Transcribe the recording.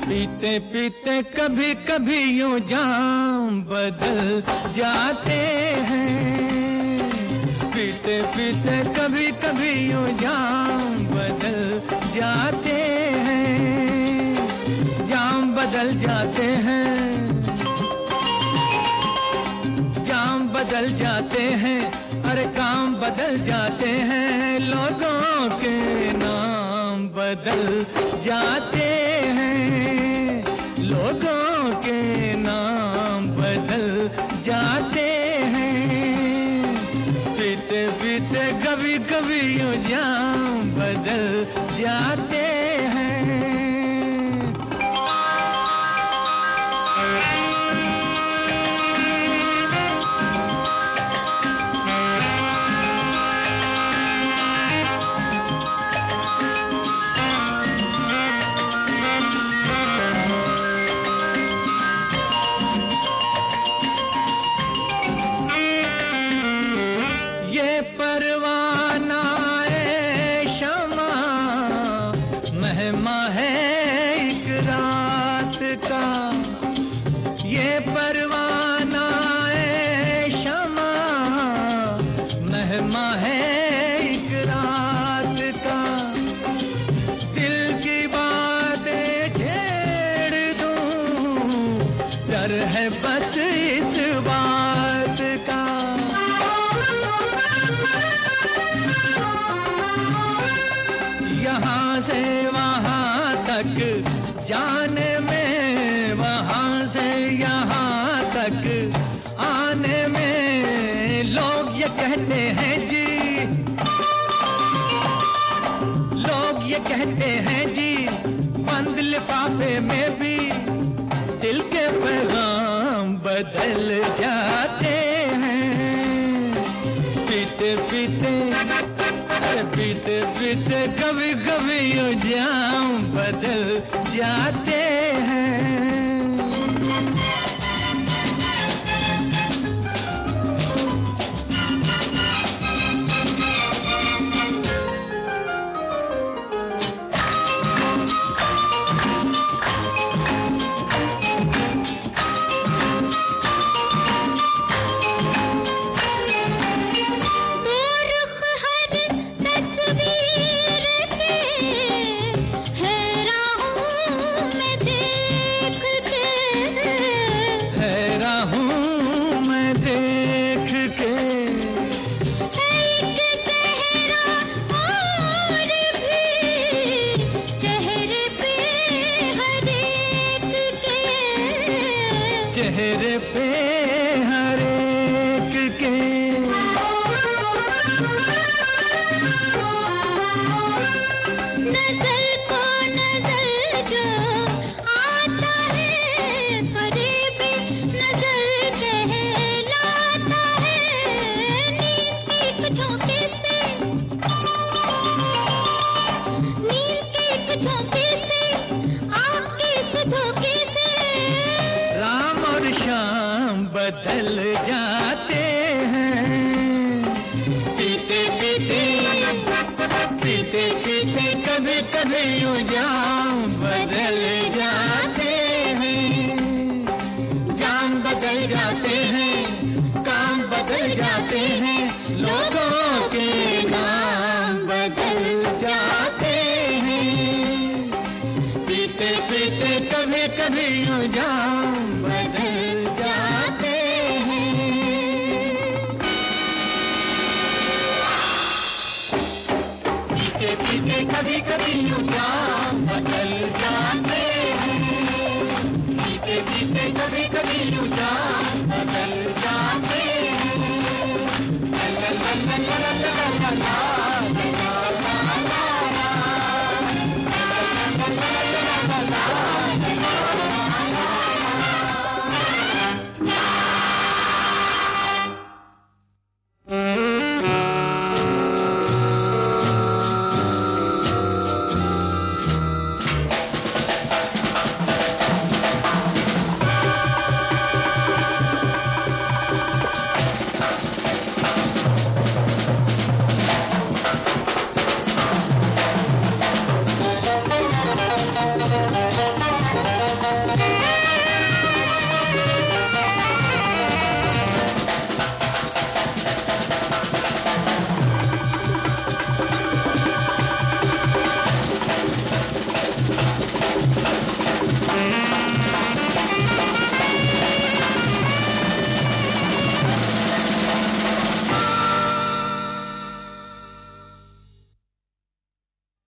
पीते पीते कभी कभी यूं जाम बदल जाते हैं। पीते पीते कभी कभी यूं जाम बदल जाते हैं। जाम बदल जाते हैं, जाम बदल जाते हैं, अरे काम बदल जाते हैं। लोगों के नाम बदल जाते हैं, लोगों के नाम बदल जाते हैं। पीते पीते कभी कभी यूं जाम बदल जाते हैं। परवाना ए शमा मेहमा है एक रात का। ये परवाना ए शमा मेहमा है एक रात का। दिल की बातें छेड़ दूं, डर है बस इस बात का। यहाँ से वहाँ तक जाने में, वहाँ से यहाँ तक आने में, लोग ये कहते हैं जी, लोग ये कहते हैं जी, बंद लिफाफे में भी दिल के पैगाम बदल जाते हैं। पीते पीते पीते पीते कभी कभी यूं जाम बदल जाते हैं। चेहरे पे हर एक के नजर को नजर जो आता है, फरेबी नजर कहलाता है। नींद के एक झोंके से, नींद के एक झोंके से, आपके इस धोखे से राम और शाम बदल जाते हैं। पीते पीते पीते पीते कभी कभी यूं जाम बदल जाते हैं। जाम बदल जाते हैं, काम बदल जाते हैं, लोगों के नाम बदल जाते हैं। पीते पीते कभी कभी यूं जाम बदल जाते हैं। पीते पीते कभी कभी यूं जाम बदल जाते हैं। पीते पीते कभी कभी यूं जाम